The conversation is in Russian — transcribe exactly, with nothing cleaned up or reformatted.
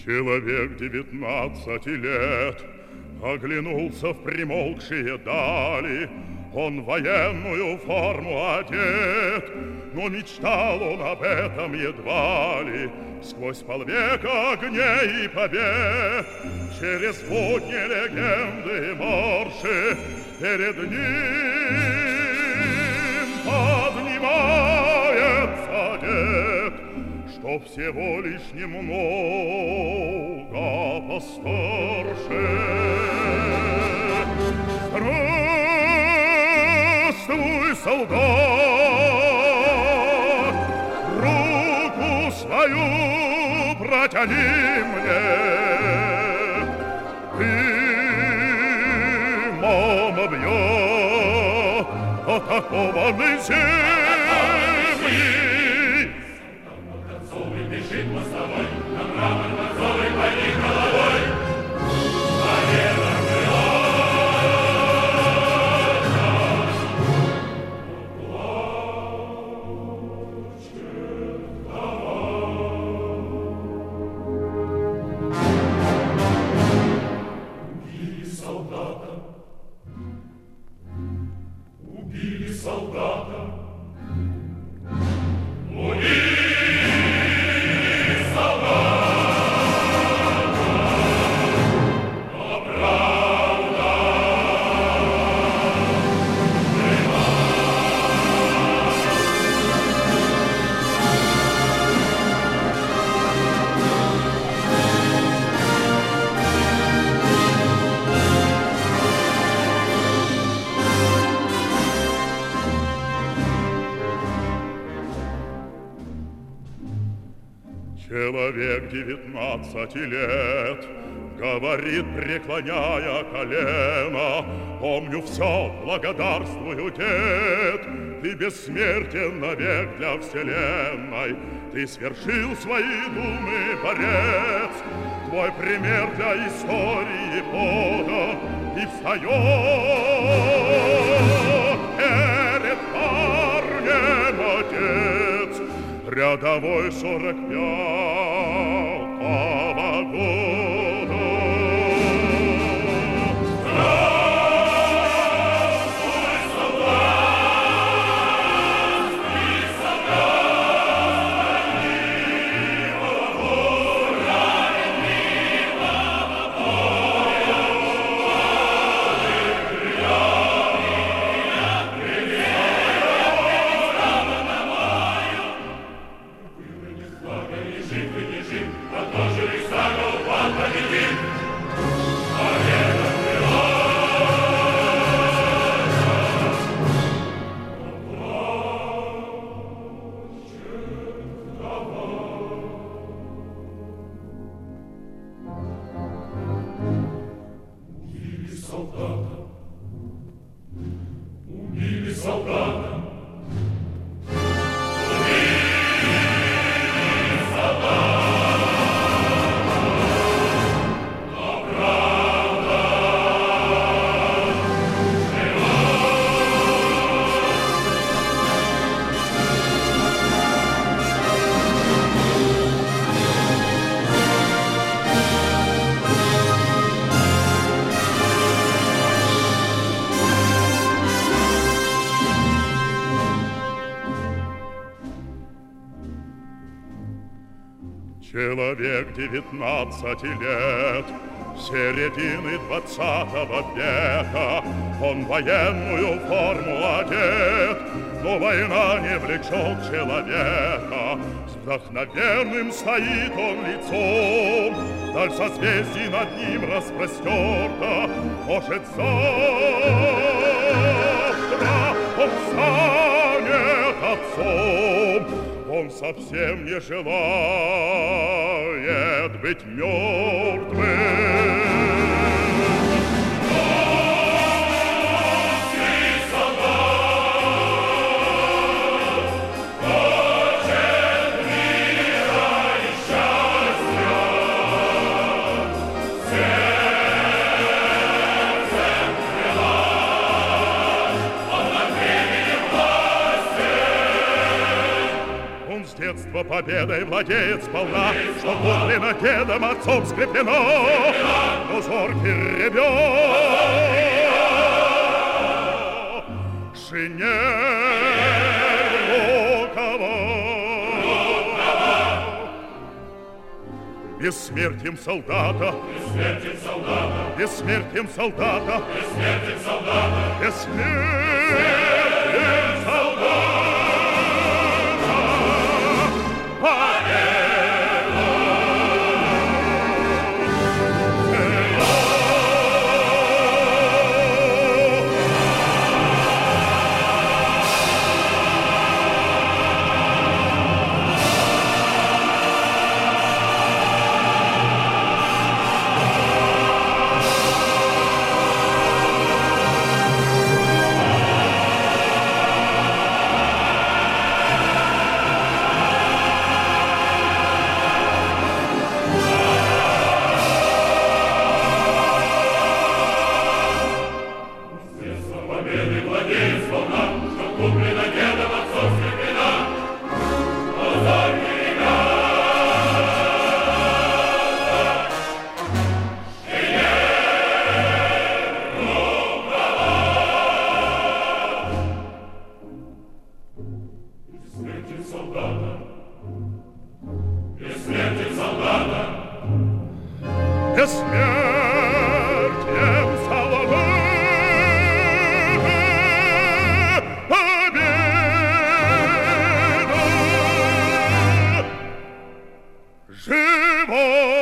Человек девятнадцати лет оглянулся в примолкшие дали. Он в военную форму одет, но мечтал он об этом едва ли. Сквозь полвека огней и побед, через будни, легенды и марши, перед ним поднимается дед, что всего лишь немного постарше. Здравствуй, солдат, руку свою протяни мне. Ты, мама, бьет атакованной земли. Солдат бежит мостовой, на мрамор борцовый поник головой. Победа убили солдата. Убили солдата. Но правда жива. Человек девятнадцати лет говорит, преклоняя колено: помню все, благодарствую, дед, ты бессмертен навек для вселенной. Ты свершил свои думы, борец, твой пример для истории подан и встает перед парнем отец. Рядовой сорок пятого года. Здравствуй, солдат, ты солдат милого боя, милого боя. Жив и не жив, а тоже лишь за голова победит. Победа была. Убили солдата. Убили солдата. Человек девятнадцати лет, середины двадцатого века, он в военную форму одет, но война не влечет человека. С вдохновенным стоит он лицом, даль созвездий над ним распростерта. Может, завтра он станет отцом. Он совсем не желает быть мертвым. Наследство победой владеет сполна, что подлинно дедом отцом скреплено. Но зоркий ребёнок шинель рукава. Бессмертием солдата, бессмертием солдата, бессмертием солдата, бессмертием солдата, бессмертием солдата, победа! Бессмертием солдата, победа! Живо!